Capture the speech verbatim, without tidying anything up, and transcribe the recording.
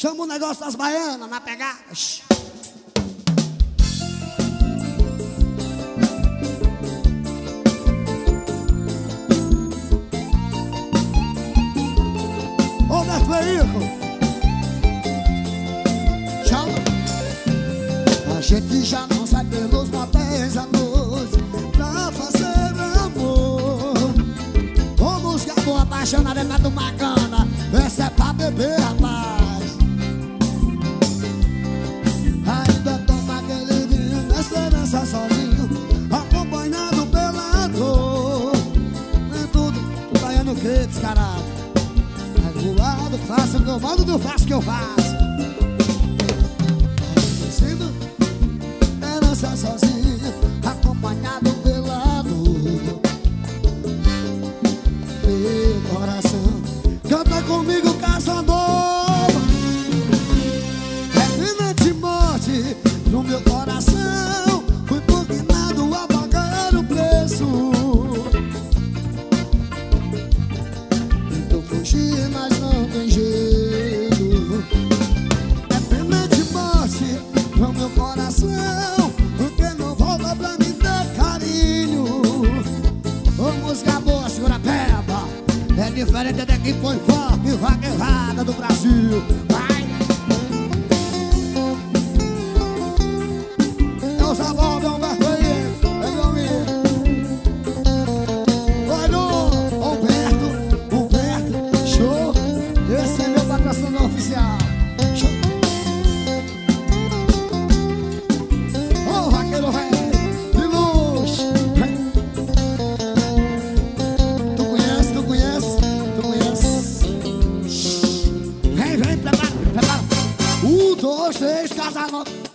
Chama o negócio das baianas na pegada. Ô, Beto Veículo, chama. A gente já não sai pelos motéis à noite pra fazer amor. Ô, música boa, apaixonada, é pra tomar cana. Essa é pra beber, rapaz. Ainda toma aquele vinho na esperança sozinho, acompanhado pela dor. Nem tudo, o baiano crê, descarado. É voado, faço o que eu mando, não faço o que eu faço. Descendo, herança sozinho, acompanhado pela dor. Meu coração, canta comigo, caçador. É pena de morte no meu coração. Fui condenado a pagar o preço. Tentou fugir, mas não tem jeito. É pena de morte no meu coração, porque não volta pra me dar carinho. Ô, música boa, segura a peba. É diferente daqui, foi forte, vaquejada do Brasil. Vai! Eu já vou, meu Humberto aí, é meu amigo. Vai no Humberto, Humberto, show. Esse é meu patrocinador oficial. Show. Ô, vaqueiro rei, de luz. Tu conhece, tu conhece, tu conhece. Vem, vem, prepara, prepara. Um, dois, três, casa nova.